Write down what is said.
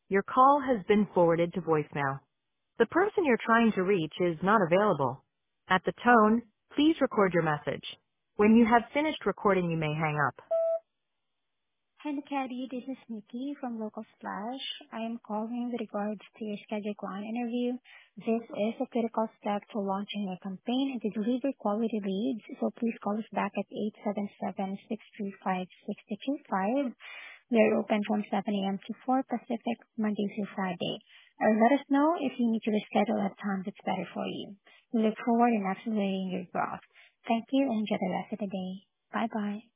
Your call has been forwarded to voicemail. The person you're trying to reach is not available. At the tone, please record your message. When you have finished recording, you may hang up. Hi, Nikki. This is Nikki from Local Splash. I am calling with regards to your Schedule Client interview. This is a critical step to launching your campaign and to deliver quality leads, so please call us back at 877-635-6225. We are open from 7 a.m. to 4 Pacific, Monday through Friday. Or let us know if you need to reschedule at times that's better for you. We look forward in accelerating your growth. Thank you and enjoy the rest of the day. Bye-bye.